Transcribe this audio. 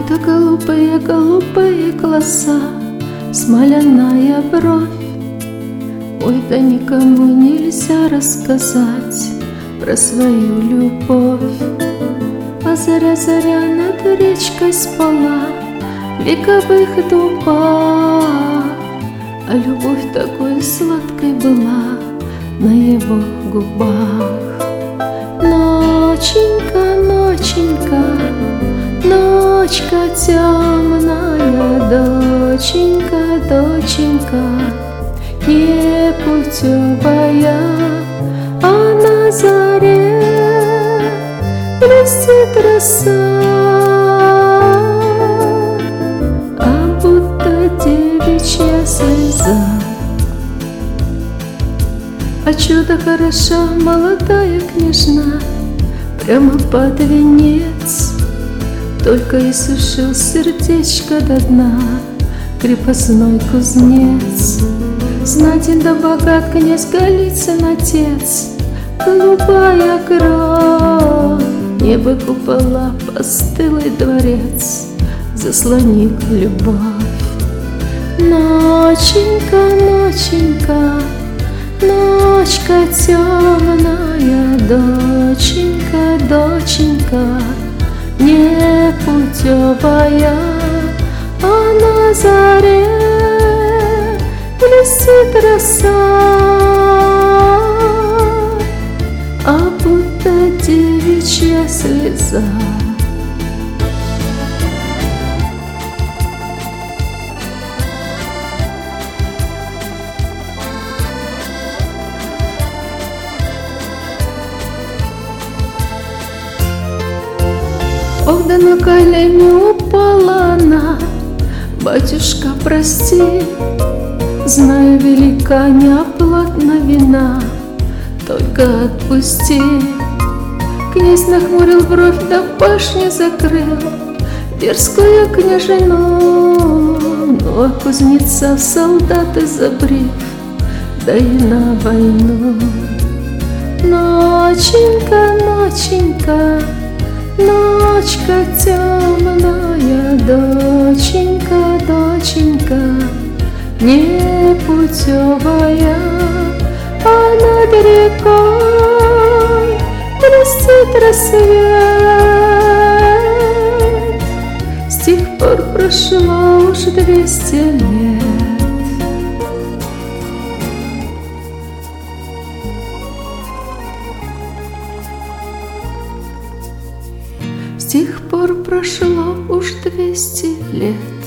будто голубые глаза, смоляная бровь. Ой, да никому нельзя рассказать про свою любовь. А заря над речкой спала в вековых дубах, а любовь такой сладкой была на его губах. Ноченька, ноченька, ночка темная, доченька, доченька, непутевая, а на заре блестит роса, а будто девичья слеза. А чудо хороша молодая княжна, прямо под венец, только и сушил сердечко до дна крепостной кузнец. Знатен да богат князь Голицын отец, голубая кровь, небо купола, постылый дворец заслонил любовь. Ноченька, ноченька, ночка темная, доченька, доченька, непутевая, а на заре блестит роса, а будто девичья слеза. Ох, да на колени упала она, батюшка, прости, знаю, велика неоплатна вина, только отпусти. Князь нахмурил бровь, да башню закрыл дерзкую княжину, ну а кузнеца в солдаты забрив, да и на войну. Ноченька, ноченька, ночка темная, доченька, доченька, непутевая, а над рекой блестит рассвет. С тех пор прошло уж 200 лет. С тех пор прошло уж 200 лет.